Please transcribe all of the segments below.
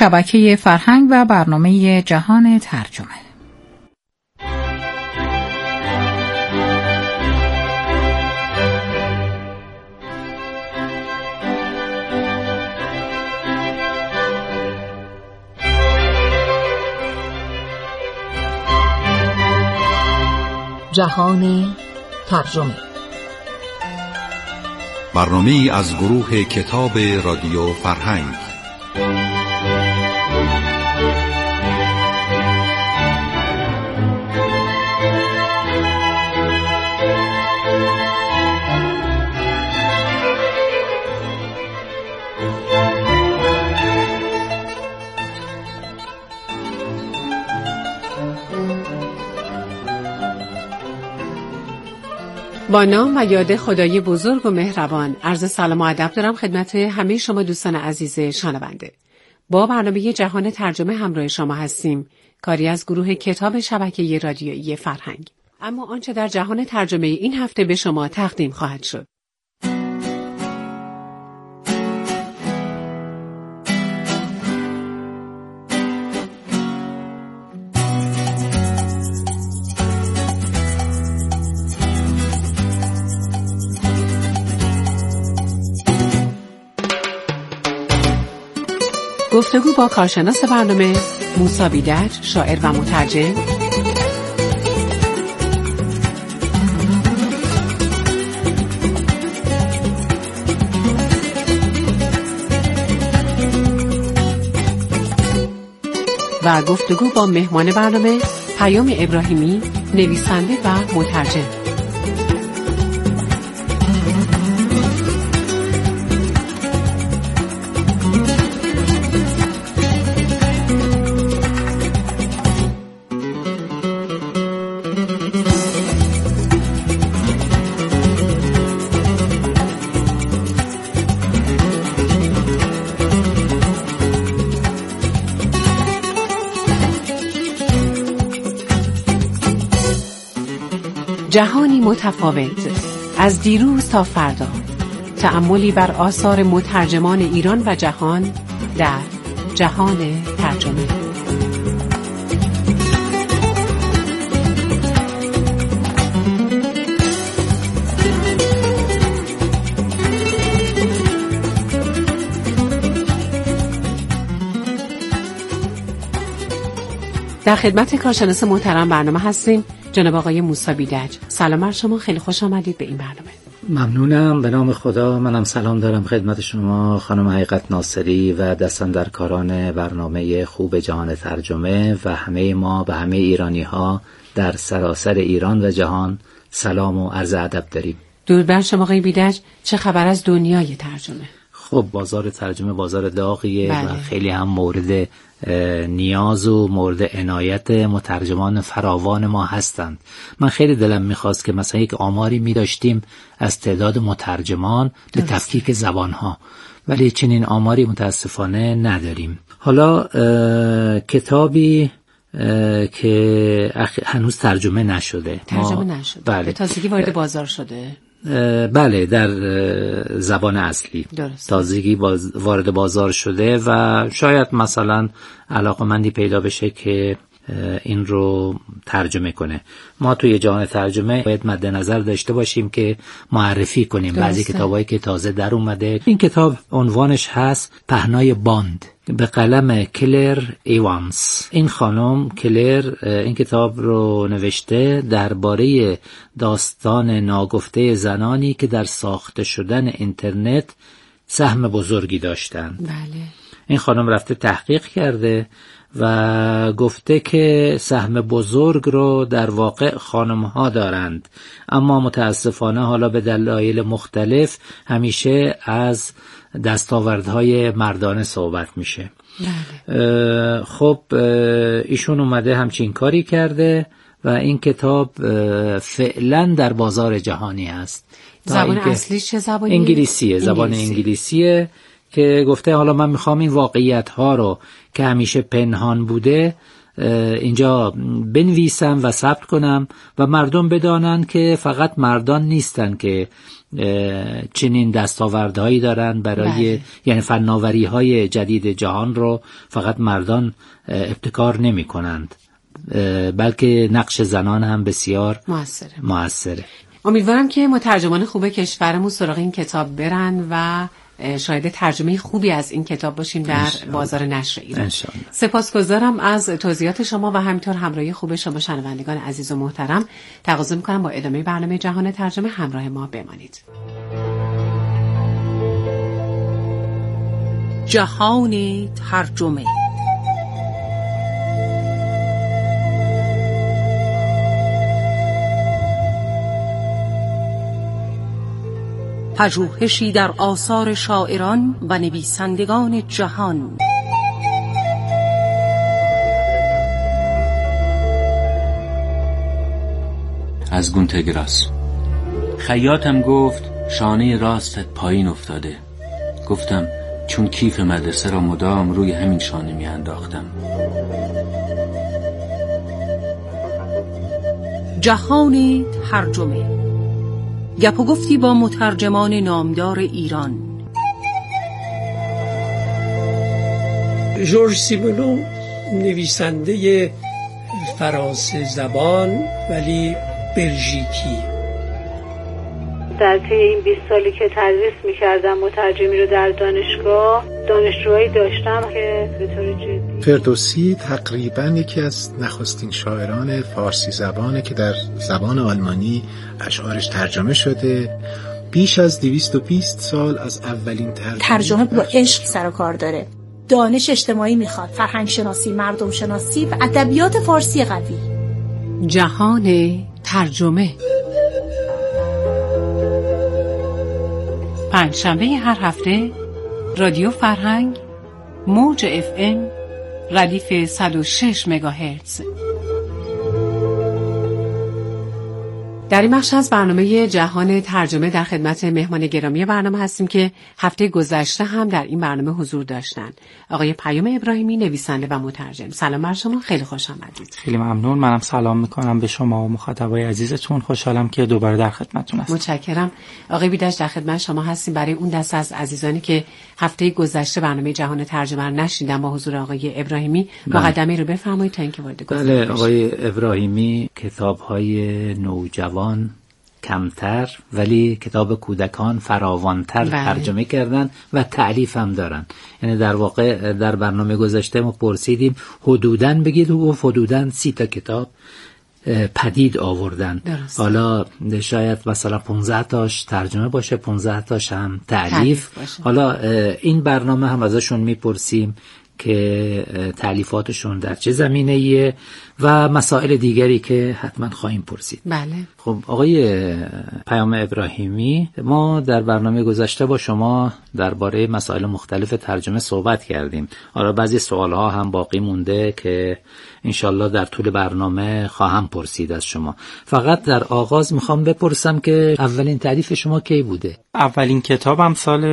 شبکه فرهنگ و برنامه جهان ترجمه. جهان ترجمه، برنامه‌ای از گروه کتاب رادیو فرهنگ. با نام و یاد خدای بزرگ و مهربان، عرض سلام و ادب دارم خدمت همه شما دوستان عزیز شنونده. با برنامه جهان ترجمه همراه شما هستیم، کاری از گروه کتاب شبکه رادیویی فرهنگ. اما آنچه در جهان ترجمه این هفته به شما تقدیم خواهد شد: گفتگو با کارشناس برنامه موسی بیدج، شاعر و مترجم، و گفتگو با مهمان برنامه پیام ابراهیمی، نویسنده و مترجم. جهانی متفاوت، از دیروز تا فردا، تأملی بر آثار مترجمان ایران و جهان در جهان ترجمه. در خدمت کارشناس محترم برنامه هستیم، جناب آقای موسی بیدج. سلام بر شما، خیلی خوش آمدید به این برنامه. ممنونم، به نام خدا. منم سلام دارم خدمت شما خانم حقیقت ناصری و دستاندرکاران برنامه خوب جهان ترجمه و همه ما به همه ایرانی ها در سراسر ایران و جهان سلام و عرض ادب داریم. درود بر شما آقای بیدج. چه خبر از دنیای ترجمه؟ خب بازار ترجمه بازار داغیه بله. و خیلی هم مورد نیاز و مورد عنایت مترجمان فراوان ما هستند. من خیلی دلم میخواست که مثلا یک آماری میداشتیم از تعداد مترجمان به تفکیک زبانها، ولی چنین آماری متاسفانه نداریم. حالا کتابی که هنوز ترجمه نشده بله. به تازگی وارد بازار شده. بله، در زبان اصلی درست. تازگی وارد بازار شده و شاید مثلا علاقمندی پیدا بشه که این رو ترجمه کنه. ما توی جهان ترجمه باید مد نظر داشته باشیم که معرفی کنیم بعضی کتابایی که تازه در اومده. این کتاب عنوانش هست پهنای باند به قلم کلر ایوانس. این خانم کلر این کتاب رو نوشته درباره داستان ناگفته زنانی که در ساخته شدن اینترنت سهم بزرگی داشتند. بله. این خانم رفته تحقیق کرده و گفته که سهم بزرگ رو در واقع خانم‌ها دارند، اما متاسفانه حالا به دلایل مختلف همیشه از دستاوردهای مردانه صحبت میشه. بله. خب ایشون اومده همچین کاری کرده و این کتاب فعلا در بازار جهانی است. زبان اصلیش چه زبانی؟ انگلیسیه. زبان انگلیسیه که گفته حالا من میخوام این واقعیت ها رو که همیشه پنهان بوده اینجا بنویسم و ثبت کنم و مردم بدانند که فقط مردان نیستن که چنین دستاوردهایی دارن برای یعنی فناوری‌های جدید جهان رو فقط مردان ابتکار نمی کنند، بلکه نقش زنان هم بسیار موثره. امیدوارم که مترجمان خوب کشورمون سراغ این کتاب برن و شاید ترجمه خوبی از این کتاب باشیم در بازار نشر ایران. سپاسگزارم از توضیحات شما و همینطور همراهی خوب شما شنوندگان عزیز و محترم. تقاضا می‌کنم با ادامه برنامه جهان ترجمه همراه ما بمانید. جهان ترجمه. پژوهشی در آثار شاعران و نویسندگان جهان. از گونته گراس. خیاطم گفت شانه راستت پایین افتاده. گفتم چون کیف مدرسه را مدام روی همین شانه می انداختم. جهان ترجمه. گپ و گفتی با مترجمان نامدار ایران. ژورژ سیمونو نویسنده فرانسه زبان ولی بلژیکی. در طی این 20 سالی که تدریس می‌کردم مترجمی رو در دانشگاه، دانشجوهایی داشتم که به طور جدی. فردوسی تقریباً یکی از نخستین شاعران فارسی زبانه که در زبان آلمانی اشعارش ترجمه شده. بیش از 220 سال از اولین ترجمه با عشق سر و کار داره. دانش اجتماعی میخواد، فرهنگ شناسی، مردم شناسی و ادبیات فارسی قوی. جهان ترجمه. پنجشنبه هر هفته رادیو فرهنگ موج FM ردیف 106 مگاهرتز. در این بخش از برنامه جهان ترجمه در خدمت مهمان گرامی برنامه هستیم که هفته گذشته هم در این برنامه حضور داشتند. آقای پیام ابراهیمی، نویسنده و مترجم. سلام بر شما، خیلی خوش آمدید. خیلی ممنون. منم سلام میکنم به شما و مخاطبای عزیزتون. خوشحالم که دوباره در خدمتتون هستم. متشکرم. آقای بیدش در خدمت شما هستیم برای اون دسته از عزیزانی که هفته گذشته برنامه جهان ترجمه رو نشنیدن با حضور آقای ابراهیمی. مقدمه رو بفرمایید تا اینکه وارد گفتگو بشیم. آقای ابراهیمی کتاب‌های نوجوان کمتر ولی کتاب کودکان فراوانتر ترجمه کردن و تألیف هم دارن. یعنی در واقع در برنامه گذشته ما پرسیدیم حدوداً بگید و حدوداً 30 تا کتاب پدید آوردن. حالا شاید مثلا 15 تاش ترجمه باشه، 15 تاش هم تألیف. حالا این برنامه هم ازشون میپرسیم که تألیفاتشون در چه زمینه‌ایه و مسائل دیگری که حتما خواهیم پرسید. بله. خب آقای پیام ابراهیمی، ما در برنامه گذشته با شما درباره مسائل مختلف ترجمه صحبت کردیم. حالا بعضی سوالها هم باقی مونده که انشالله در طول برنامه خواهم پرسید از شما. فقط در آغاز میخوام بپرسم که اولین تألیف شما کی بوده؟ اولین کتابم سال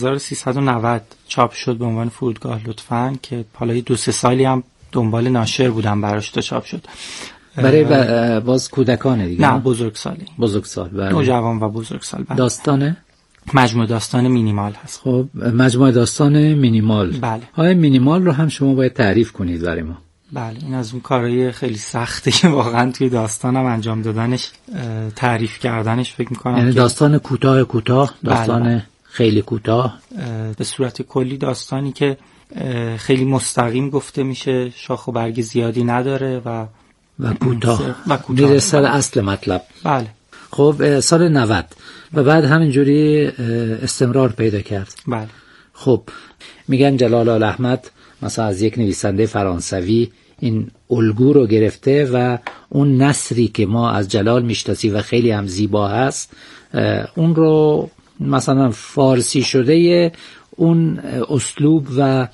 1390 چاپ شد به عنوان فرودگاه لطفاً، که حالا 2-3 سالی هم دنبال ناشر بودم براش تا چاپ شد. برای باز کودکانه دیگه؟ نه، بزرگسال. بله. نوجوان و بزرگسال. بله. داستانه؟ مجموعه داستان مینیمال هست. خب مجموعه داستان مینیمال. بله. های مینیمال رو هم شما باید تعریف کنید برای ما. بله، این از اون کارهای خیلی سخته که واقعا توی داستانم انجام دادنش، تعریف کردنش فکر می‌کنم. یعنی داستان کوتاه، داستان بله. خیلی کوتاه، به صورت کلی داستانی که خیلی مستقیم گفته میشه، شاخ و برگ زیادی نداره و کوتاه میره سر اصل مطلب. بله. خب سال 90 و بعد همینجوری استمرار پیدا کرد. بله. خب میگن جلال الاحمد مثلا از یک نویسنده فرانسوی این الگو رو گرفته و اون نثری که ما از جلال میشناسیم و خیلی هم زیبا هست اون رو مثلا فارسی شده اون اسلوب و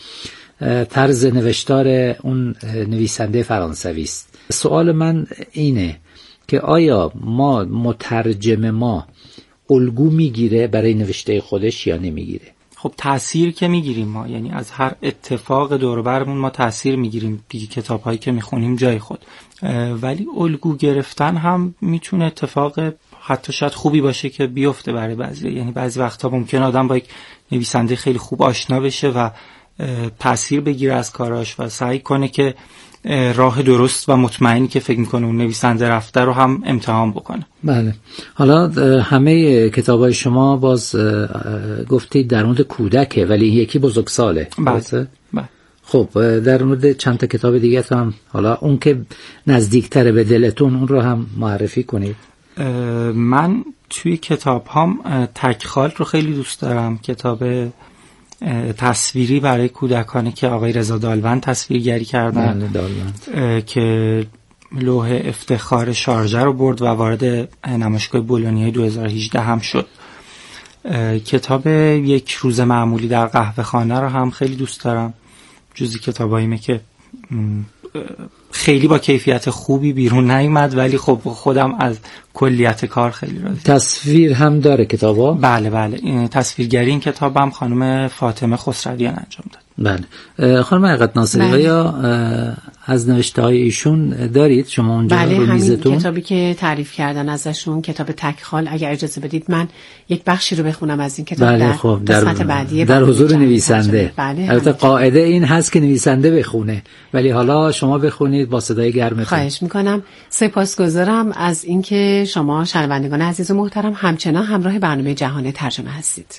طرز نوشتار اون نویسنده فرانسوی است. سوال من اینه که آیا مترجم ما الگو میگیره برای نوشته خودش یا نمیگیره؟ خب تأثیر که میگیریم ما، یعنی از هر اتفاق دور و برمون ما تأثیر میگیریم دیگه، کتاب‌هایی که میخونیم جای خود. ولی الگو گرفتن هم میتونه اتفاق حتی شاید خوبی باشه که بیفته برای بعضی. یعنی بعضی وقتا ممکنه آدم با یک نویسنده خیلی خوب آشنا بشه و تأثیر بگیره از کاراش و سعی کنه که راه درست و مطمئنی که فکر میکنه اون نویسنده رفته رو هم امتحان بکنه. بله. حالا همه کتابای شما باز گفتید در مورد کودکه، ولی یکی بزرگساله. بله. خب در مورد چند تا کتاب دیگه هم، حالا اون که نزدیکتره به دلتون اون رو هم معرفی کنید. من توی کتاب هم تکخال رو خیلی دوست دارم، کتاب تصویری برای کودکانه که آقای رضا دالوند تصویرگری کردن. دالوند. که لوح افتخار شارجه رو برد و وارد نمایشگاه بولونیای 2018 هم شد. کتاب یک روز معمولی در قهوه خانه رو هم خیلی دوست دارم، جزی کتاباییه که خیلی با کیفیت خوبی بیرون نیامد ولی خب خودم از کلیت کار خیلی راضی. تصویر هم داره کتابا؟ بله این تصویرگری این کتابم خانم فاطمه خسرویان انجام داد. بله. خانم حقیقت ناصری، آیا از نوشته های ایشون دارید شما اونجا رو میزتون؟ بله، همین کتابی که تعریف کردن ازشون، کتاب تکخال، اگر اجازه بدید من یک بخشی رو بخونم از این کتاب. بله، خب قسمت بعدی در حضور نویسنده. بله، البته قاعده این هست که نویسنده بخونه، ولی حالا شما بخونید با صدای گرمتون. خواهش میکنم. سپاسگزارم از اینکه شما شنوندگان عزیز و محترم همچنان همراه برنامه جهان ترجمه هستید.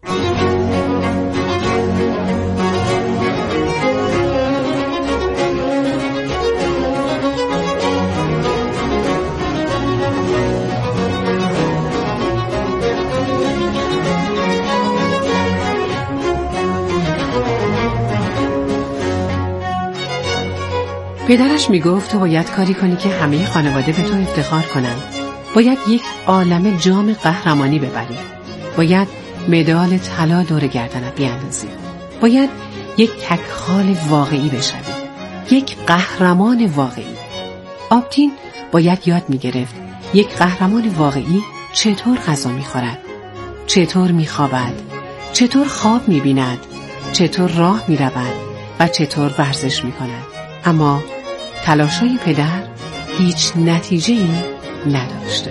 پدرش میگفت تو باید کاری کنی که همه خانواده به تو افتخار کنن. باید یک عالمه جام قهرمانی ببری. باید مدال طلا دور گردنت بیاندازی. باید یک تکخال واقعی بشوی. یک قهرمان واقعی. آبتین باید یاد میگرفت یک قهرمان واقعی چطور غذا میخورد، چطور میخوابد، چطور خواب میبیند، چطور راه میرود و چطور ورزش میکند. اما تلاشای پدر هیچ نتیجه‌ای نداشته.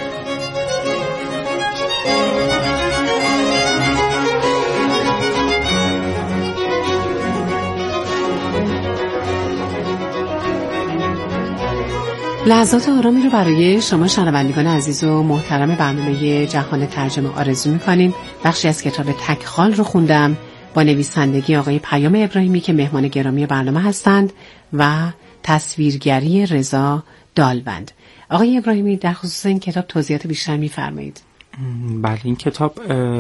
لحظات آرامی رو برای شما شنوندگان عزیز و محترم برنامه جهان ترجمه آرزو می‌کنیم. بخشی از کتاب تکخال رو خوندم با نویسندگی آقای پیام ابراهیمی که مهمان گرامی برنامه هستند و تصویرگری رضا دالوند. آقای ابراهیمی در خصوص این کتاب توضیحات بیشتر می‌فرمایید؟ بله، این کتاب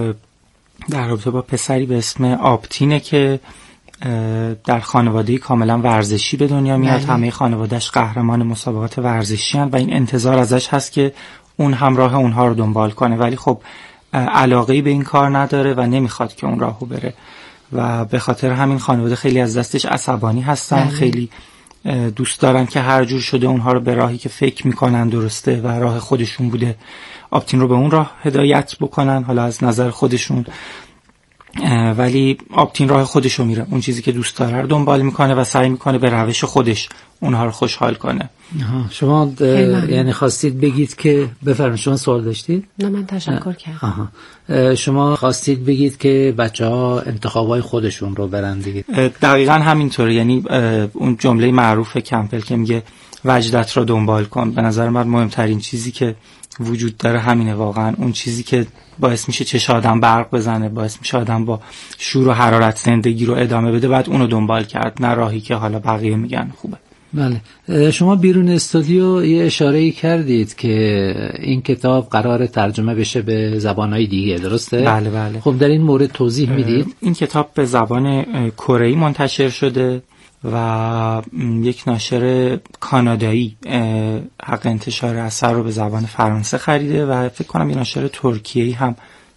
در رابطه با پسری به اسم آبتینه که در خانواده کاملا ورزشی به دنیا میاد. همه خانواده‌اش قهرمان مسابقات ورزشی هستند و این انتظار ازش هست که اون همراه اونها رو دنبال کنه، ولی خب علاقه‌ای به این کار نداره و نمیخواد که اون راهو بره و به خاطر همین خانواده خیلی از دستش عصبانی هستن. خیلی دوست دارن که هر جور شده اونها رو به راهی که فکر میکنن درسته و راه خودشون بوده آبتین رو به اون راه هدایت بکنن، حالا از نظر خودشون. ولی آبتین راه خودشو میره، اون چیزی که دوست داره رو دنبال میکنه و سعی میکنه به روش خودش اونها رو خوشحال کنه. شما یعنی خواستید بگید که بفرمایید، شما سوال داشتید؟ نه، من تشکر کردم. شما خواستید بگید که بچه‌ها انتخابای خودشون رو برن دیگه. دقیقاً همینطوره، یعنی اون جمله معروف کمپل که میگه وجدت رو دنبال کن. به نظر من مهمترین چیزی که وجود داره همینه واقعا، اون چیزی که باعث میشه چشم آدم برق بزنه، باعث میشه آدم با شور و حرارت زندگی رو ادامه بده، بعد اونو دنبال کرد، نه راهی که حالا بقیه میگن خوبه. بله. شما بیرون استودیو یه اشاره‌ای کردید که این کتاب قرار ترجمه بشه به زبان‌های دیگه، درسته؟ بله. خب در این مورد توضیح میدید؟ این کتاب به زبان کره‌ای منتشر شده و یک ناشر کانادایی حق انتشار اثر رو به زبان فرانسه خریده و فکر کنم یه ناشر ترکیه‌ای هم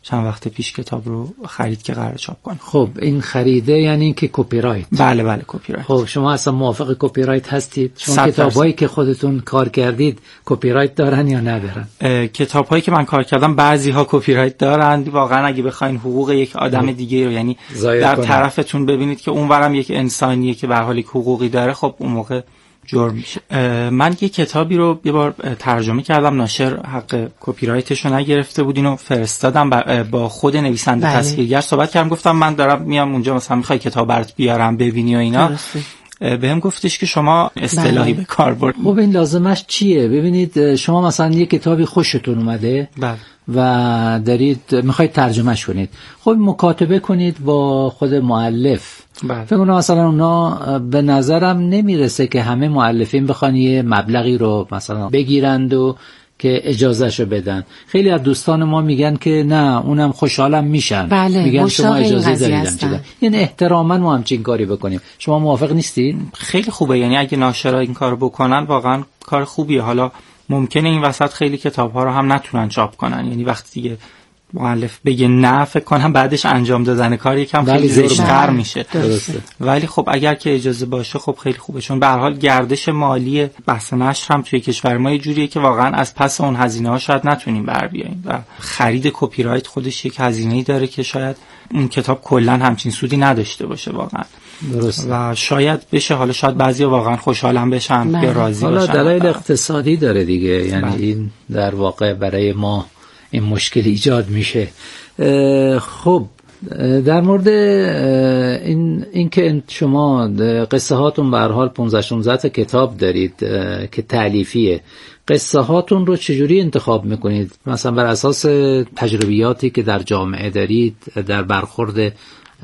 چند وقت پیش کتاب رو خرید که قرار چاپ کنه. خب این خریده یعنی اینکه کپی رایت؟ بله کپی رایت. خب شما اصلا موافق کپی رایت هستید؟ شما کتابایی که خودتون کار کردید کپی رایت دارن یا ندارن؟ کتابایی که من کار کردم بعضی‌ها کپی رایت دارن. واقعا اگه بخواید حقوق یک آدم دیگه رو یعنی در طرفتون ببینید که اونورم یک انسانیه که به هر حال یک حقوقی داره، خب اون موقع جرم میشه. من یه کتابی رو یه بار ترجمه کردم، ناشر حق کپی رایتش رو نگرفته بود، اینو فرستادم با خود نویسنده تصویرگر صحبت کردم، گفتم من دارم میام اونجا مثلا میخوای کتاب برات بیارم ببینی و اینا. بهم گفتش که شما اصطلاحی به کار برد. خب این لازمش چیه؟ ببینید شما مثلا یه کتابی خوشتون اومده و دارید میخواید ترجمهش کنید، خب مکاتبه کنید با خود مؤلف. فکر کنم مثلا اونا به نظرم نمیرسه که همه مؤلفین بخوان یه مبلغی رو مثلا بگیرند و که اجازهشو بدن. خیلی از دوستان ما میگن که نه اونم خوشحالم میشن، میگن شما اجازه دارید. یعنی احتراما ما همچین کاری بکنیم. شما موافق نیستید؟ خیلی خوبه، یعنی اگه ناشرا این کارو بکنن واقعا کار خوبیه. حالا ممکنه این وسط خیلی کتاب‌ها رو هم نتونن چاپ کنن، یعنی وقتی دیگه مؤلف بگه نه فکر کنم بعدش انجام دادن کار یکم خیلی زشت‌تر میشه. ولی خب اگر که اجازه باشه خب خیلی خوبه، چون به هر حال گردش مالی بحث نشر هم توی کشور ما یه جوریه که واقعا از پس اون هزینه‌ها شاید نتونیم بر بیاییم و خرید کپی رایت خودش یک هزینه‌ای داره که شاید اون کتاب کلا همچین سودی نداشته باشه واقعا. درست. و شاید بشه، حالا شاید بعضیا واقعا خوشحالم بشن یا راضی باشن. حالا دلایل اقتصادی داره دیگه، یعنی این در واقع برای ما این مشکل ایجاد میشه. خب در مورد این که شما قصه هاتون به هر حال 15-16 کتاب دارید که تالیفیه، قصه هاتون رو چجوری انتخاب میکنید؟ مثلا بر اساس تجربیاتی که در جامعه دارید، در برخورد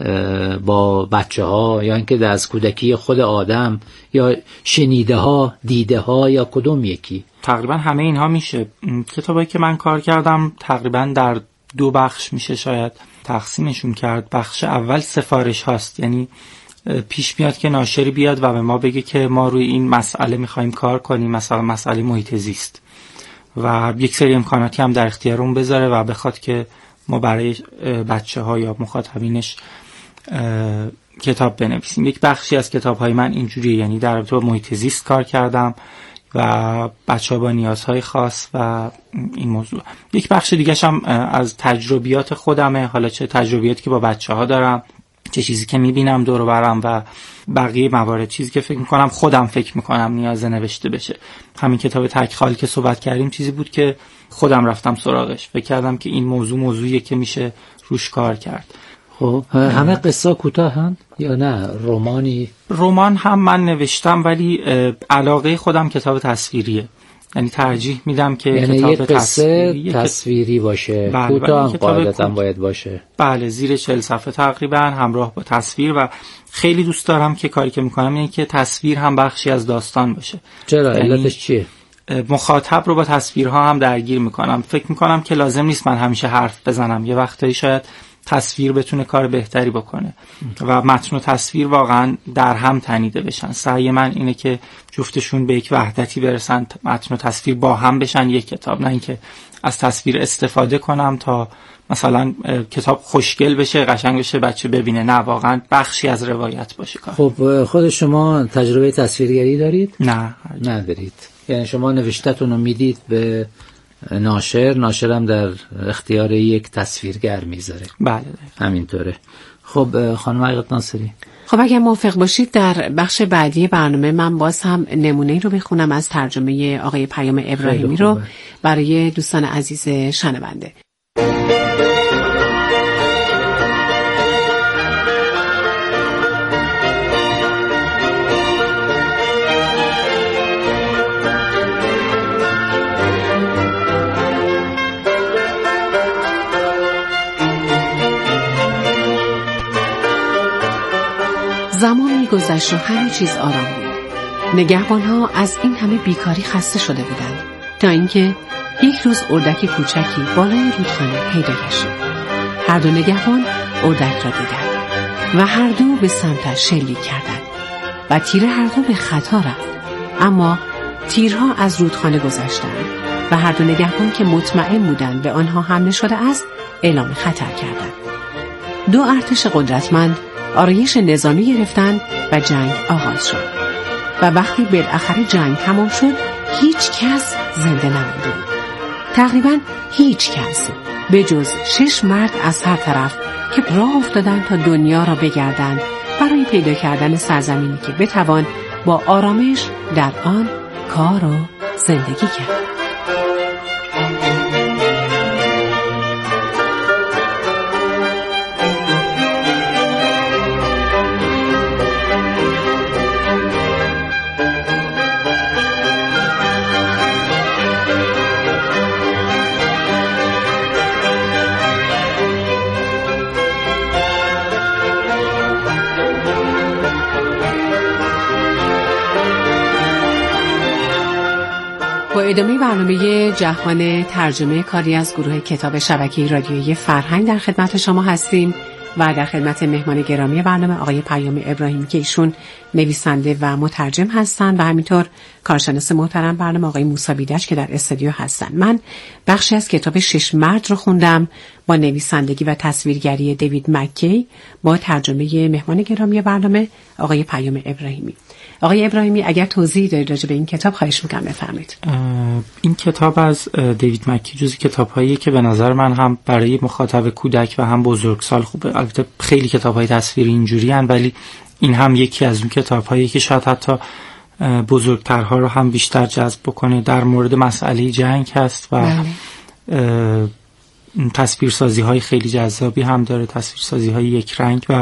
با بچه ها، یا اینکه از کودکی خود آدم، یا شنیده ها، دیده ها، یا کدوم یکی؟ تقریبا همه اینها میشه. کتابایی که من کار کردم تقریبا در 2 بخش میشه شاید تقسیمشون کرد. بخش اول سفارش هاست، یعنی پیش میاد که ناشری بیاد و به ما بگه که ما روی این مسئله میخوایم کار کنیم، مثلا مسئله محیط زیست، و یک سری امکاناتی هم در اختیارمون بذاره و بخواد که ما برای بچه ها یا مخاطبینش کتاب بنویسیم. یک بخشی از کتاب های من اینجوریه، یعنی در رابطه با محیط زیست کار کردم و بچه ها با نیازهای خاص و این موضوع. یک بخش دیگه هم از تجربیات خودمه، حالا چه تجربیاتی که با بچه ها دارم، چه چیزی که میبینم دور و برم و بقیه موارد، چیزی که فکر میکنم نیاز نوشته بشه. همین کتاب تک خال که صحبت کردیم چیزی بود که خودم رفتم سراغش، فکر کردم که این موضوعیه که میشه روش کار کرد. خب همه قصه کوتاهن یا نه رمان هم من نوشتم، ولی علاقه خودم کتاب تصویریه، یعنی ترجیح میدم که یعنی کتاب تصویری باشه. کوتاه هم قاعدتاً باید باشه. بله، زیر 40 صفحه تقریبا، همراه با تصویر. و خیلی دوست دارم که کاری که میکنم اینه که تصویر هم بخشی از داستان باشه. چرا؟ علتش چیه؟ مخاطب رو با تصویرها هم درگیر میکنم. فکر میکنم که لازم نیست من همیشه حرف بزنم، یه وقتایی شاید تصویر بتونه کار بهتری بکنه و متن و تصویر واقعا در هم تنیده بشن. سعی من اینه که جفتشون به یک وحدتی برسن، متن و تصویر با هم بشن یک کتاب، نه اینکه از تصویر استفاده کنم تا مثلا کتاب خوشگل بشه، قشنگ بشه، بچه ببینه. نه، واقعا بخشی از روایت باشه کار. خب خود شما تجربه تصویرگری دارید؟ نه ندارید. یعنی شما نوشته‌تون رو میدید به ناشرم در اختیار یک تصویرگر میذاره. بله همینطوره. خب خانم حقیقت ناصری، خب اگر موافق باشید در بخش بعدی برنامه من باز هم نمونه‌ای رو بخونم از ترجمه آقای پیام ابراهیمی رو برای دوستان عزیز شنونده. زمانی گذشت و همه چیز آرام بود. نگهبان‌ها از این همه بیکاری خسته شده بودند تا اینکه یک روز اردک کوچکی بالای رودخانه پیدا گشت. هر دو نگهبان اردک را دیدند و هر دو به سمتش شلیک کردند و تیر هر دو به خطا رفت، اما تیرها از رودخانه گذشتند و هر دو نگهبان که مطمئن بودند به آنها حمله شده است اعلام خطر کردند. دو ارتش قدرتمند آرایش نظامی گرفتند و جنگ آغاز شد. و وقتی بالاخره جنگ تمام شد، هیچ کس زنده نمانده بود. تقریباً هیچ کس به جز 6 مرد از هر طرف که راه افتادند تا دنیا را بگردند برای پیدا کردن سرزمینی که بتوان با آرامش در آن کار و زندگی کرد. با ادامه برنامه جهان ترجمه کاری از گروه کتاب شبکه رادیویی فرهنگ در خدمت شما هستیم و در خدمت مهمان گرامی برنامه آقای پیام ابراهیمی که ایشون نویسنده و مترجم هستند و همینطور کارشناس محترم برنامه آقای موسی بیدج که در استودیو هستند. من بخشی از کتاب 6 مرد رو خوندم با نویسندگی و تصویرگری دیوید مکی با ترجمه مهمان گرامی برنامه آقای پیام ابراهیمی. آقای ابراهیمی اگر توضیح دارید راجع به این کتاب خواهش می‌کنم بفرمایید. این کتاب از دیوید مکی جزو کتاب‌هایی که به نظر من هم برای مخاطب کودک و هم بزرگسال خوبه. البته خیلی کتاب‌های تصویری اینجوری هستند ولی این هم یکی از اون کتاب‌هایی که شاید حتی بزرگترها رو هم بیشتر جذب بکنه. در مورد مسئله جنگ هست و تصویرسازی‌های خیلی جذابی هم داره، تصویرسازی‌های یک رنگ و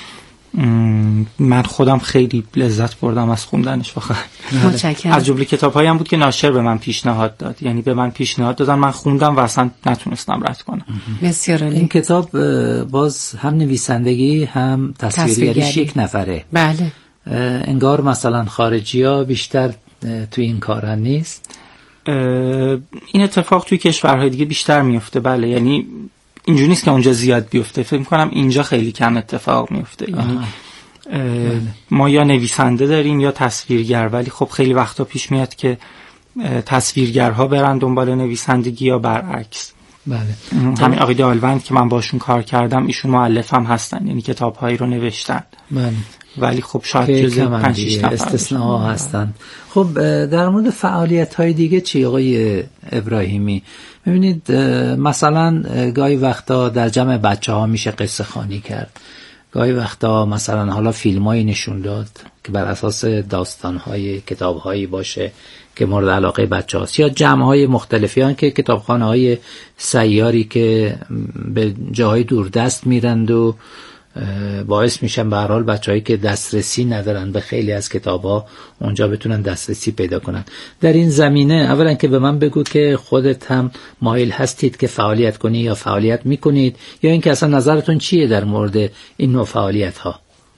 من خودم خیلی لذت بردم از خوندنش واقعا. متشکرم. از جمله کتاب‌هایی هم بود که ناشر به من پیشنهاد داد، یعنی به من پیشنهاد دادن، من خوندم و اصلا نتونستم رد کنم. بسیار عالی. این کتاب باز هم نویسندگی هم تصویرگریش یک نفره. بله. انگار مثلا خارجی‌ها بیشتر توی این کارا نیست. این اتفاق توی کشورهای دیگه بیشتر میفته. بله، یعنی اینجوری نیست که اونجا زیاد بیفته. فکر می‌کنم اینجا خیلی کم اتفاق میفته. یعنی ما یا نویسنده داریم یا تصویرگر، ولی خب خیلی وقتا پیش میاد که تصویرگرها برن دنبال نویسندگی یا برعکس. بله. همین آقای دالوند که من باشون کار کردم ایشون مؤلف هم هستن، یعنی کتاب‌هایی رو نوشتن. بله. ولی خب شاید جزء 5-6 نفر استثناء هستن. خب در مورد فعالیت‌های دیگه چی آقای ابراهیمی؟ ببینید مثلا گاهی وقتا در جمع بچه‌ها میشه قصه خوانی کرد، گاهی وقتا مثلا حالا فیلمایی نشون داد که بر اساس داستان‌های کتاب‌هایی باشه که مورد علاقه بچه‌هاست، یا جمع‌های مختلفی که کتابخانه‌های سیاری که به جاهای دوردست میرند و باعث میشن به هر حال بچه‌هایی که دسترسی ندارن به خیلی از کتاب‌ها اونجا بتونن دسترسی پیدا کنن. در این زمینه اولا که به من بگو که خودت هم مایل هستید که فعالیت کنی یا فعالیت میکنید، یا اینکه اصلا نظرتون چیه در مورد این نوع فعالیت‌ها؟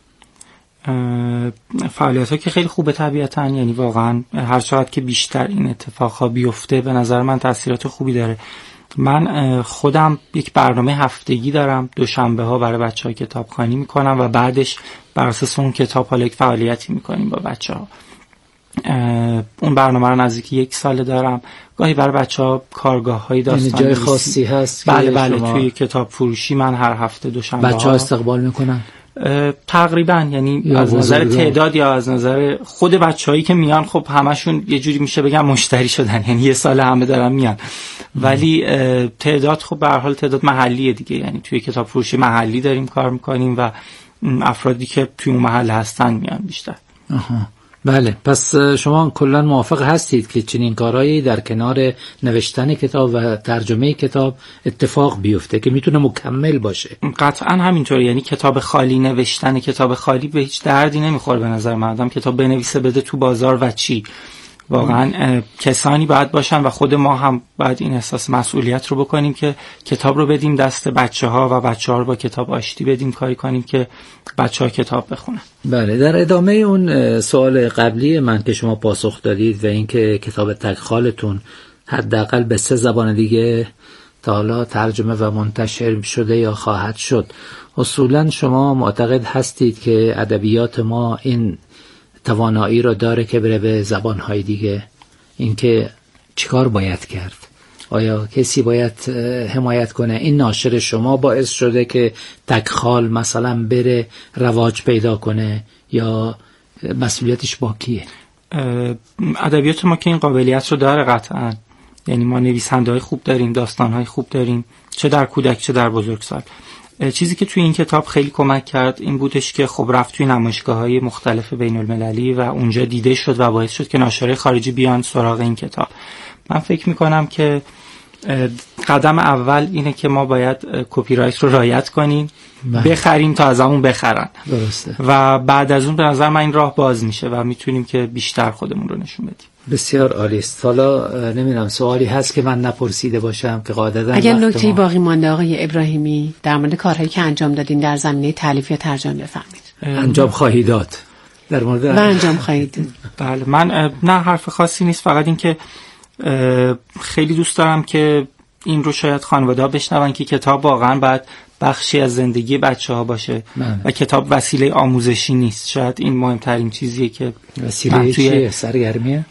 فعالیت‌ها که خیلی خوبه طبیعتاً، یعنی واقعاً هر چقدر که بیشتر این اتفاق‌ها بیفته به نظر من تاثیرات خوبی داره. من خودم یک برنامه هفتگی دارم، دوشنبه‌ها برای بچه‌ها کتابخوانی میکنم و بعدش بر اساس اون کتاب حالا یک فعالیتی میکنیم با بچه‌ها. اون برنامه رو نزدیک 1 سال دارم. گاهی برای بچه‌ها کارگاه‌های داستانی، یعنی جای خاصی هست؟ بله توی کتاب فروشی من هر هفته دوشنبه‌ها بچه‌ها استقبال میکنن. تقریبا، یعنی از نظر تعداد یا از نظر خود بچه‌هایی که میان خب همشون یه جوری میشه بگم مشتری شدن، یعنی 1 سال همه دارن میان. ولی تعداد خب به هر حال تعداد محلیه دیگه، یعنی توی کتاب فروشی محلی داریم کار میکنیم و افرادی که توی اون محل هستن میان بیشتر. بله، پس شما کلا موافق هستید که چنین کارهایی در کنار نوشتن کتاب و ترجمه کتاب اتفاق بیفته که میتونه مکمل باشه؟ قطعا همینطوره، یعنی کتاب خالی، نوشتن کتاب خالی به هیچ دردی نمیخوره به نظر من. آدم کتاب بنویسه بده تو بازار و چی، واقعا کسانی باید باشن و خود ما هم باید این احساس مسئولیت رو بکنیم که کتاب رو بدیم دست بچه‌ها و بچه‌ها رو با کتاب آشتی بدیم، کاری کنیم که بچه‌ها کتاب بخونن. بله، در ادامه اون سوال قبلی من که شما پاسخ دادید و اینکه کتاب تکخالتون حداقل به 3 زبان دیگه تا حالا ترجمه و منتشر شده یا خواهد شد، اصولا شما معتقد هستید که ادبیات ما این توانایی رو داره که بره به زبان‌های دیگه؟ اینکه چیکار باید کرد؟ آیا کسی باید حمایت کنه؟ این ناشر شما باعث شده که تکخال مثلا بره رواج پیدا کنه یا مسئولیتش با کیه؟ ادبیات ما که این قابلیت رو داره قطعا، یعنی ما نویسنده‌های خوب داریم، داستان‌های خوب داریم، چه در کودک چه در بزرگسال. چیزی که توی این کتاب خیلی کمک کرد این بودش که خب رفت توی نمایشگاه‌های مختلف بین‌المللی و اونجا دیده شد و باعث شد که ناشرای خارجی بیان سراغ این کتاب. من فکر می‌کنم که قدم اول اینه که ما باید کپی رایت رو رعایت کنیم، بخریم تا از همون بخرن. درسته. و بعد از اون به نظر من این راه باز میشه و میتونیم که بیشتر خودمون رو نشون بدیم. بسیار عالی است. حالا نمیدونم سوالی هست که من نپرسیده باشم که قاعدتاً اگر نکته‌ای باقی مانده آقای ابراهیمی در مورد کارهایی که انجام دادین در زمینه تالیف یا ترجمه بفرمایید. انجام خواهید داد در مورد و انجام خواهید. بله، من نه حرف خاصی نیست، فقط این که خیلی دوست دارم که این رو شاید خانواده‌ها بشنون که کتاب واقعا باید بخشی از زندگی بچه‌ها باشه و کتاب وسیله آموزشی نیست. شاید این مهمترین چیزیه که وسیله چیه؟ سرگرمیه؟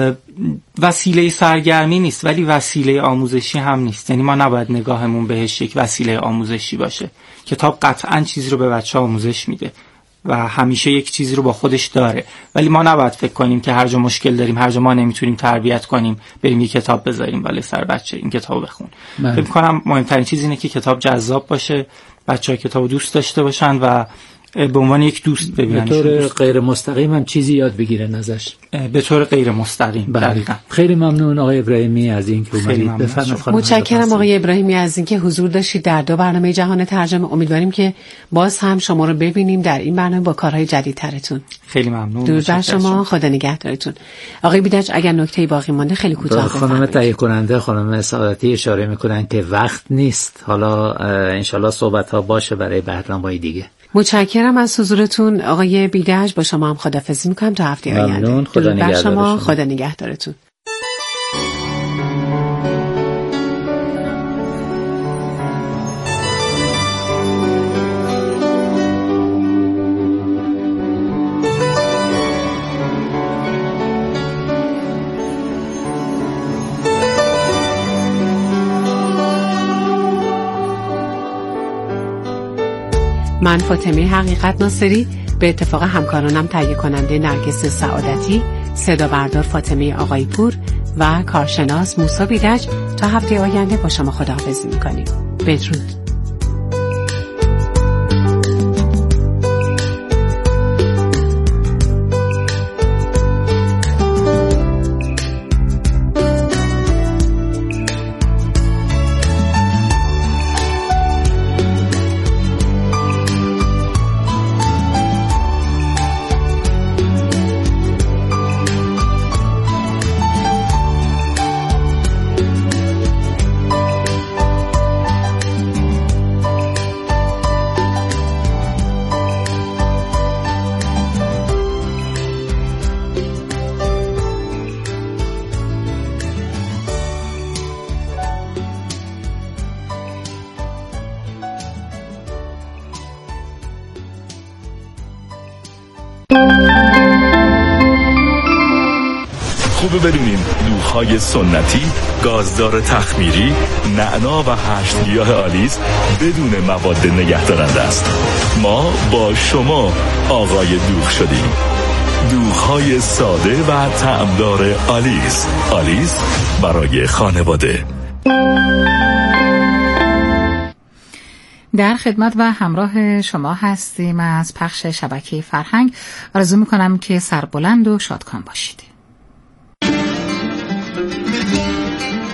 وسیله سرگرمی نیست ولی وسیله آموزشی هم نیست. یعنی ما نباید نگاهمون بهش یک وسیله آموزشی باشه. کتاب قطعاً چیزی رو به بچه‌ها آموزش میده و همیشه یک چیزی رو با خودش داره، ولی ما نباید فکر کنیم که هر جا مشکل داریم، هر جا ما نمیتونیم تربیت کنیم، بریم یک کتاب بذاریم ولی سر بچه این کتابو بخون. فکر می‌کنم مهمترین چیز اینه که کتاب جذاب باشه، بچه‌ها کتابو دوست داشته باشن و به عنوان یک دوست ببینن. به طور غیر مستقیم هم چیزی یاد بگیرن ازش. به طور غیر مستقیم. دقیقاً. خیلی ممنون آقای ابراهیمی از اینکه اومدید. بفرمایید. متشکرم آقای ابراهیمی از اینکه حضور داشتید در 2 برنامه جهان ترجمه. امیدواریم که باز هم شما رو ببینیم در این برنامه با کارهای جدیدترتون. خیلی ممنون. درود بر شما، خدا نگهدارتون. آقای بیدج اگر نکته‌ای باقی مونده خیلی کوتاه بفرمایید. خانم تهیه کننده خانم سعادتی اشاره می‌کنن که وقت نیست. حالا انشالله صحبت‌ها باشه برای برنامه‌های دیگه. متشکرم از حضورتون آقای بیدج. با شما هم خداحافظی میکنم تا هفته آینده. ممنون. خدا نگهدار شما. خدا نگهدارتون. من فاطمه حقیقت ناصری به اتفاق همکارانم تهیه کننده نرگس سعادتی، صدا بردار فاطمه آقای پور و کارشناس موسی بیدج تا هفته آینده با شما خداحافظی می‌کنیم. بدرود. خوبه بدونین دوغ‌های سنتی، گازدار تخمیری، نعنا و 8 گیاه آلیس بدون مواد نگهدارنده است. ما با شما آقای دوغ شدیم. دوغ‌های ساده و طعمدار آلیس. آلیس برای خانواده. در خدمت و همراه شما هستیم از پخش شبکه فرهنگ. آرزو میکنم که سربلند و شادکام باشید.